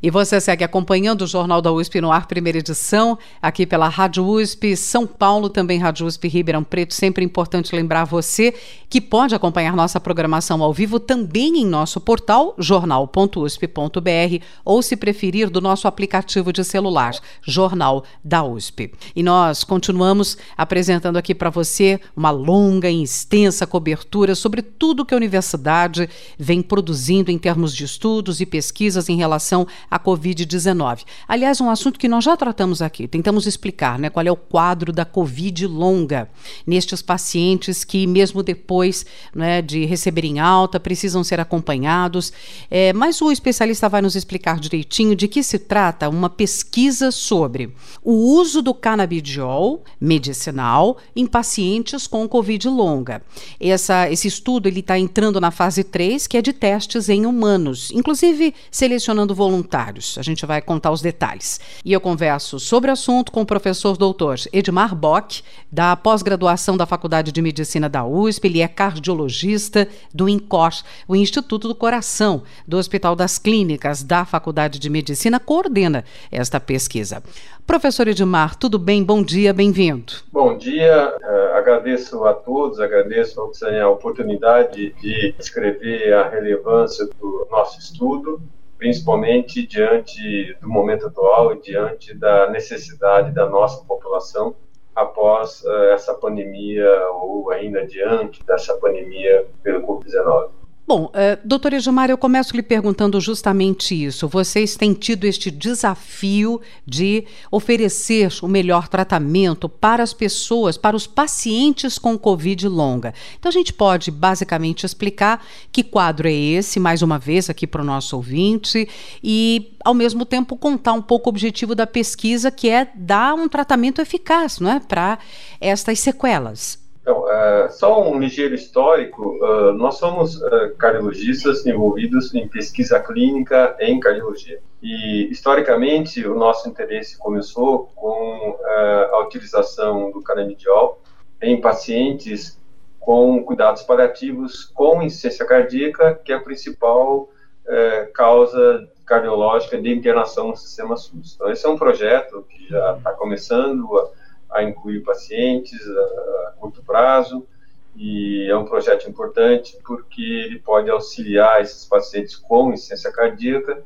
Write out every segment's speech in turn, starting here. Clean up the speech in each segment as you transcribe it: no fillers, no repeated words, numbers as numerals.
E você segue acompanhando o Jornal da USP no ar, primeira edição, aqui pela Rádio USP São Paulo, também Rádio USP Ribeirão Preto. Sempre importante lembrar você que pode acompanhar nossa programação ao vivo também em nosso portal jornal.usp.br ou, se preferir, do nosso aplicativo de celular, Jornal da USP. E nós continuamos apresentando aqui para você uma longa e extensa cobertura sobre tudo que a universidade vem produzindo em termos de estudos e pesquisas em relação à Covid-19. Aliás, um assunto que nós já tratamos aqui, tentamos explicar, qual é o quadro da Covid longa nestes pacientes que, mesmo depois de receberem alta, precisam ser acompanhados. Mas o especialista vai nos explicar direitinho de que se trata uma pesquisa sobre o uso do canabidiol medicinal em pacientes com Covid longa. Esse estudo está entrando na fase 3, que é de testes em humanos, inclusive selecionando voluntários. A gente vai contar os detalhes. E eu converso sobre o assunto com o professor doutor Edmar Bock, da pós-graduação da Faculdade de Medicina da USP. Ele é cardiologista do INCOR, o Instituto do Coração do Hospital das Clínicas da Faculdade de Medicina, coordena esta pesquisa. Professor Edmar, tudo bem? Bom dia, bem-vindo. Bom dia, agradeço a todos, agradeço a oportunidade de descrever a relevância do nosso estudo, principalmente diante do momento atual e diante da necessidade da nossa população após essa pandemia ou ainda diante dessa pandemia pelo Covid-19. Bom, doutor Edmar, eu começo lhe perguntando justamente isso. Vocês têm tido este desafio de oferecer o melhor tratamento para as pessoas, para os pacientes com Covid longa. Então a gente pode basicamente explicar que quadro é esse, mais uma vez aqui para o nosso ouvinte, e ao mesmo tempo contar um pouco o objetivo da pesquisa, que é dar um tratamento eficaz, para estas sequelas. Então, só um ligeiro histórico, nós somos cardiologistas envolvidos em pesquisa clínica em cardiologia. E, historicamente, o nosso interesse começou com a utilização do canabidiol em pacientes com cuidados paliativos com insuficiência cardíaca, que é a principal causa cardiológica de internação no sistema SUS. Então, esse é um projeto que já está começando a incluir pacientes a curto prazo, e é um projeto importante porque ele pode auxiliar esses pacientes com insuficiência cardíaca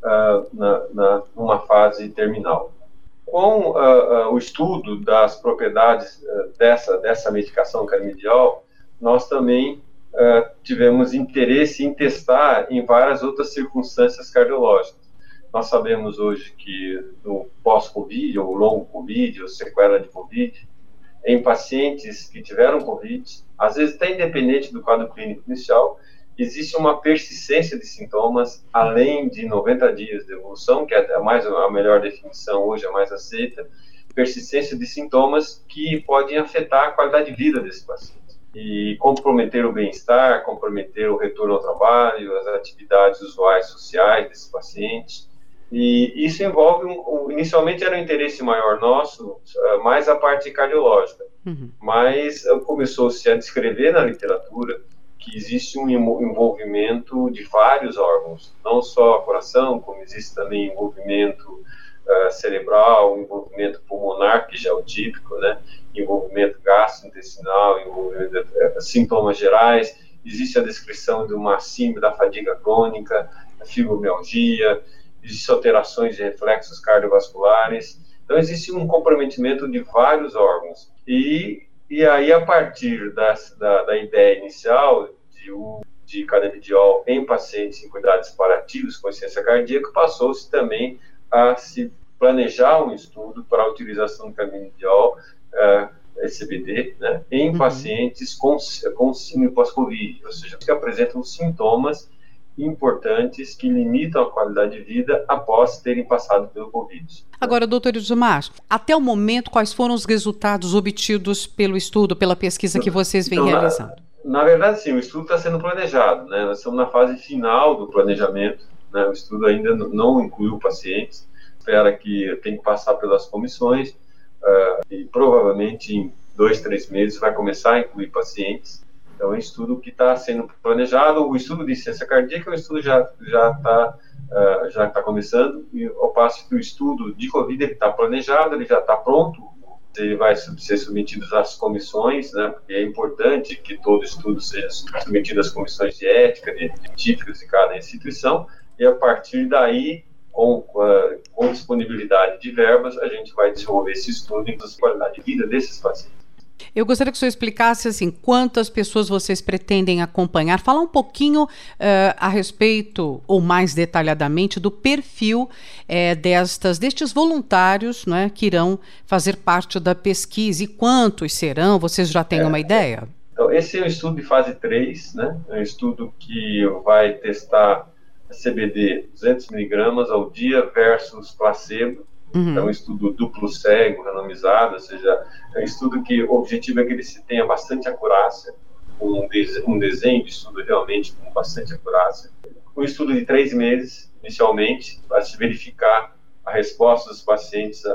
numa fase terminal. Com o estudo das propriedades dessa medicação canabidiol, nós também tivemos interesse em testar em várias outras circunstâncias cardiológicas. Nós sabemos hoje que no pós-Covid, ou longo Covid, ou sequela de Covid, em pacientes que tiveram Covid, às vezes até independente do quadro clínico inicial, existe uma persistência de sintomas além de 90 dias de evolução, que é a melhor definição hoje, a mais aceita, persistência de sintomas que podem afetar a qualidade de vida desse paciente e comprometer o bem-estar, comprometer o retorno ao trabalho, as atividades usuais sociais desse paciente. E isso envolve, inicialmente era um interesse maior nosso, mais a parte cardiológica, mas começou-se a descrever na literatura que existe um envolvimento de vários órgãos, não só coração, como existe também envolvimento cerebral, envolvimento pulmonar, que já é o típico, envolvimento gastrointestinal, envolvimento sintomas gerais, existe a descrição de uma síndrome da fadiga crônica, a fibromialgia, existem alterações de reflexos cardiovasculares. Então, existe um comprometimento de vários órgãos. E aí, a partir da ideia inicial de canabidiol em pacientes em cuidados paliativos com insuficiência cardíaca, passou-se também a se planejar um estudo para a utilização do canabidiol, CBD, em pacientes com síndrome pós-Covid, ou seja, que apresentam sintomas importantes que limitam a qualidade de vida após terem passado pelo Covid. Agora, doutor Edmar, até o momento, quais foram os resultados obtidos pelo estudo, pela pesquisa que vocês vêm realizando? Na verdade, sim, o estudo está sendo planejado, nós estamos na fase final do planejamento, o estudo ainda não incluiu pacientes, espera que tem que passar pelas comissões e provavelmente em 2-3 meses vai começar a incluir pacientes. Então, é um estudo que está sendo planejado. O estudo de insuficiência cardíaca, o estudo já está já está começando, e ao passo que o estudo de Covid ele está planejado, ele já está pronto, ele vai ser submetido às comissões, né, porque é importante que todo estudo seja submetido às comissões de ética, de científicas de cada instituição, e a partir daí, com disponibilidade de verbas, a gente vai desenvolver esse estudo em qualidade de vida desses pacientes. Eu gostaria que o senhor explicasse assim, quantas pessoas vocês pretendem acompanhar. Fala um pouquinho a respeito, ou mais detalhadamente, do perfil destes voluntários, né, que irão fazer parte da pesquisa. E quantos serão? Vocês já têm uma ideia? Então, esse é um estudo de fase 3, né? É um estudo que vai testar CBD 200 miligramas ao dia versus placebo. É um estudo duplo cego, randomizado, ou seja, é um estudo que o objetivo é que ele tenha bastante acurácia, um desenho de estudo realmente com bastante acurácia. Um estudo de 3 meses, inicialmente, para se verificar a resposta dos pacientes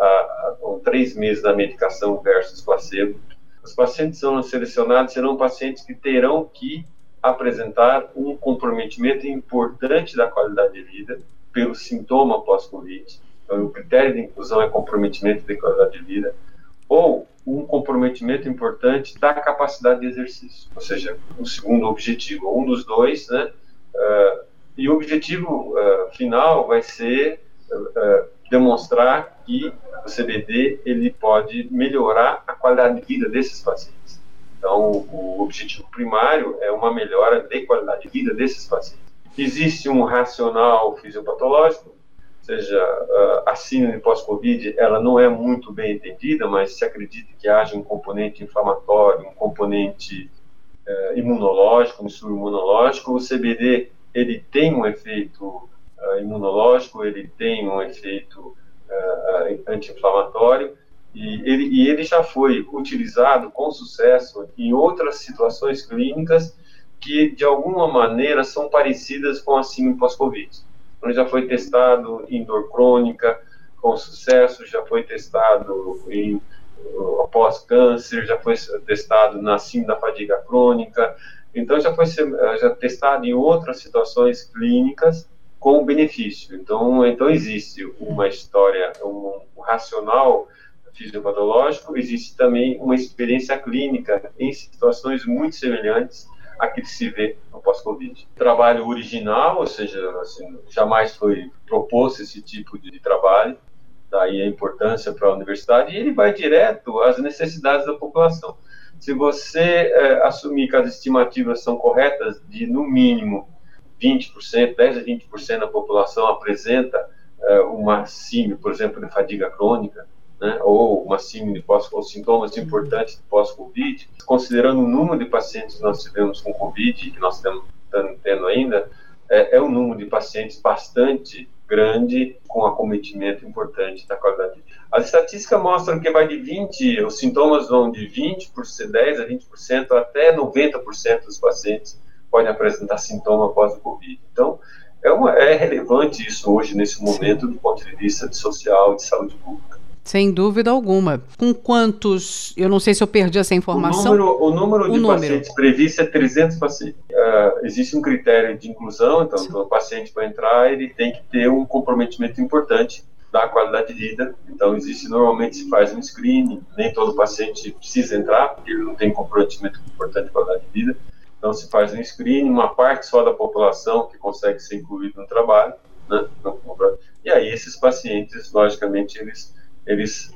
com 3 meses da medicação versus placebo. Os pacientes são selecionados, serão pacientes que terão que apresentar um comprometimento importante da qualidade de vida pelo sintoma pós-Covid. Então, o critério de inclusão é comprometimento de qualidade de vida, ou um comprometimento importante da capacidade de exercício, ou seja, o segundo objetivo, um dos dois, né? E o objetivo final vai ser demonstrar que o CBD ele pode melhorar a qualidade de vida desses pacientes. Então, o objetivo primário é uma melhora de qualidade de vida desses pacientes. Existe um racional fisiopatológico, ou seja, a síndrome pós-Covid, ela não é muito bem entendida, mas se acredita que haja um componente inflamatório, um componente imunológico, um distúrbio imunológico. O CBD, ele tem um efeito imunológico, ele tem um efeito anti-inflamatório, e ele já foi utilizado com sucesso em outras situações clínicas que, de alguma maneira, são parecidas com a síndrome pós-Covid. Então, já foi testado em dor crônica com sucesso, já foi testado após câncer, já foi testado na síndrome da fadiga crônica, então já foi testado em outras situações clínicas com benefício. Então existe uma história, um racional fisiopatológico, existe também uma experiência clínica em situações muito semelhantes a que se vê no pós-Covid. Trabalho original, ou seja, assim, jamais foi proposto esse tipo de trabalho, daí a importância para a universidade, e ele vai direto às necessidades da população. Se você assumir que as estimativas são corretas, de no mínimo 20%, 10 a 20% da população apresenta uma síndrome, por exemplo, de fadiga crônica, né, ou uma síndrome ou sintomas importantes pós-Covid, considerando o número de pacientes que nós tivemos com Covid, que nós estamos tendo ainda, é um número de pacientes bastante grande, com acometimento importante da qualidade de vida. As estatísticas mostram que os sintomas vão de 20%, 10 a 20%, até 90% dos pacientes podem apresentar sintoma após o Covid. Então, é relevante isso hoje, nesse momento, do ponto de vista social e de saúde pública. Sem dúvida alguma. Com quantos, eu não sei se eu perdi essa informação. O número de pacientes previsto é 300 pacientes. Existe um critério de inclusão, então o paciente para entrar, ele tem que ter um comprometimento importante da qualidade de vida. Então normalmente se faz um screening, nem todo paciente precisa entrar, porque ele não tem comprometimento importante de qualidade de vida. Então se faz um screening, uma parte só da população que consegue ser incluído no trabalho, né? E aí esses pacientes, logicamente, eles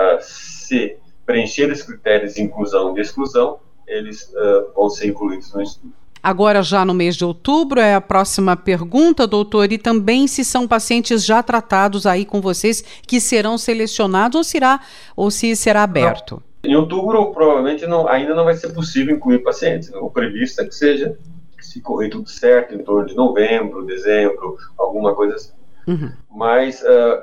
se preencherem os critérios de inclusão e de exclusão, eles vão ser incluídos no estudo. Agora, já no mês de outubro, é a próxima pergunta, doutor, e também se são pacientes já tratados aí com vocês que serão selecionados ou se será aberto? Não. Em outubro, provavelmente, ainda não vai ser possível incluir pacientes. O previsto é que seja, se correr tudo certo, em torno de novembro, dezembro, alguma coisa assim. Mas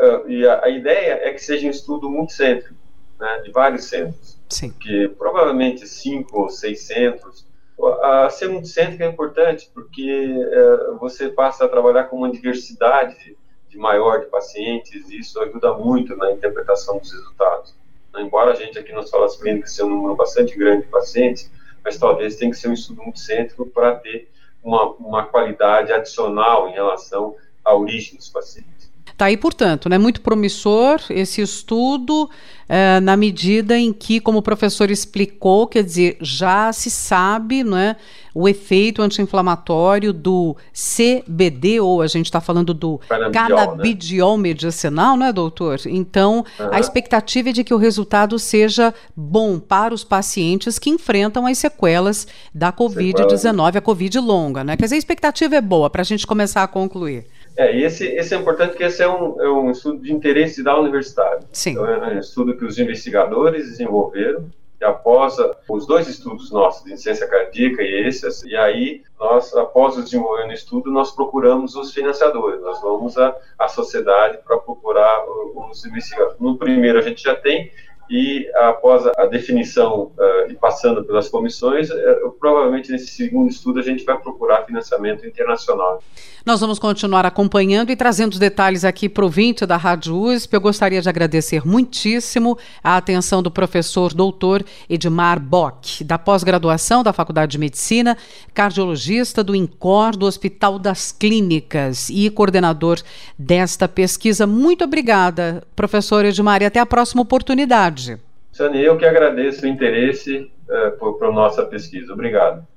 a ideia é que seja um estudo multicêntrico, né, de vários centros. Sim. Que provavelmente 5 ou 6 centros. Ser multicêntrico é importante porque você passa a trabalhar com uma diversidade maior de pacientes, e isso ajuda muito na interpretação dos resultados. Embora a gente aqui nas salas clínicas seja um número bastante grande de pacientes, mas talvez tenha que ser um estudo multicêntrico para ter uma qualidade adicional em relação a origem dos pacientes. Tá aí, portanto, né, muito promissor esse estudo, na medida em que, como o professor explicou, quer dizer, já se sabe, né, o efeito anti-inflamatório do CBD, ou a gente está falando do canabidiol medicinal, né, doutor? Então, a expectativa é de que o resultado seja bom para os pacientes que enfrentam as sequelas da Covid-19, a Covid longa, né? Quer dizer, a expectativa é boa para a gente começar a concluir. Esse é importante, porque esse é um estudo de interesse da universidade. Sim. Então, é um estudo que os investigadores desenvolveram, e após os 2 estudos nossos, de insuficiência cardíaca e aí, nós, após o desenvolvimento do estudo, nós procuramos os financiadores, nós vamos à sociedade para procurar os investigadores. No primeiro a gente já tem, e após a definição e passando pelas comissões, provavelmente nesse segundo estudo a gente vai procurar financiamento internacional. Nós vamos continuar acompanhando e trazendo os detalhes aqui para o ouvinte da Rádio USP. Eu gostaria de agradecer muitíssimo a atenção do professor doutor Edmar Bock, da pós-graduação da Faculdade de Medicina, cardiologista do INCOR, do Hospital das Clínicas e coordenador desta pesquisa. Muito obrigada, professor Edmar, e até a próxima oportunidade. Sani, eu que agradeço o interesse por nossa pesquisa. Obrigado.